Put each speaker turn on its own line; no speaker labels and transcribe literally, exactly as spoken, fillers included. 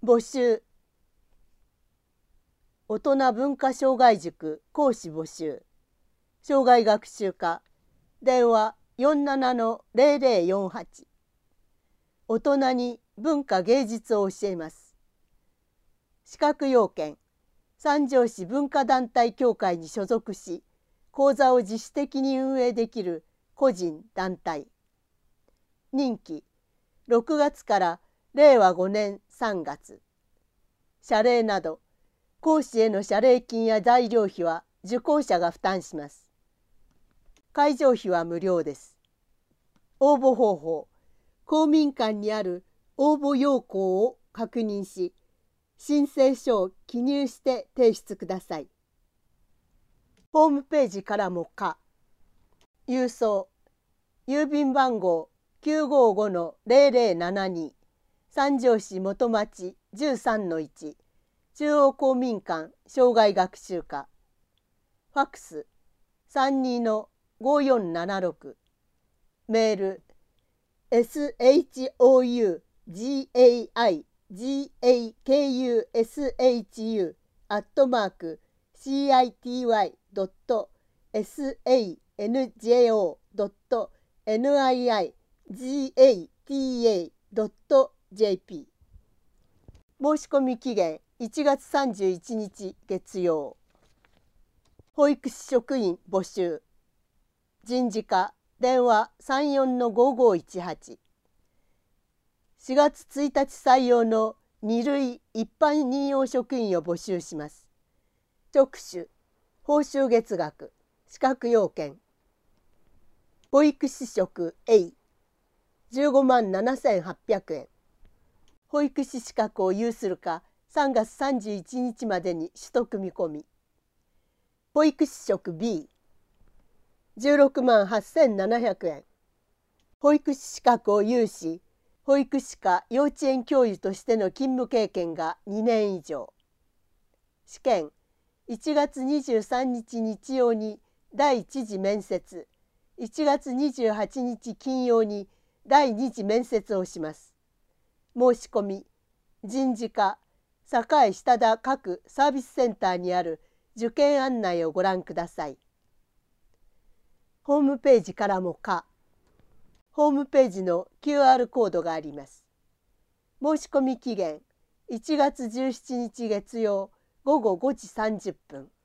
募集。大人文化障害塾講師募集。障害学習課。電話 よんななのゼロゼロよんはち。大人に文化芸術を教えます。資格要件。三条市文化団体協会に所属し、講座を自主的に運営できる個人団体。任期ろくがつかられいわごねんさんがつ。謝礼など講師への謝礼金や材料費は受講者が負担します。会場費は無料です。応募方法。公民館にある応募要項を確認し、申請書を記入して提出ください。ホームページからも可。郵送。郵便番号 きゅうごごのゼロゼロななに 三条市元町 じゅうさんのいち 中央公民館障害学習課。ファックス さんにのごよんななろく。メール エスエイチオーユージェーアイジーエーケーユーエスエイチユー アットマーク シーアイティーワイ ドット エスエーエヌジェーオー ドット エヌアイアイジーエーティーエー ドット ジェーピー。申し込み期限いちがつさんじゅういちにち月曜。保育士職員募集。人事課電話 さんよんのごごいちはち。しがつついたち採用のに類一般任用職員を募集します。職種、報酬月額、資格要件。保育士職 A、じゅうごまんななせんはっぴゃくえん。保育士資格を有するかさんがつさんじゅういちにちまでに取得見込み。保育士職 B、じゅうろくまんはっせんななひゃくえん。保育士資格を有し、保育士か幼稚園教諭としての勤務経験がにねん以上。試験いちがつにじゅうさんにち日曜に第一次面接、いちがつにじゅうはちにち金曜に第二次面接をします。申し込み、人事課栄下田各サービスセンターにある受験案内をご覧ください。ホームページからも可。ホームページの キューアール コードがあります。申し込み期限いちがつじゅうしちにち月曜ごごごじさんじゅっぷん。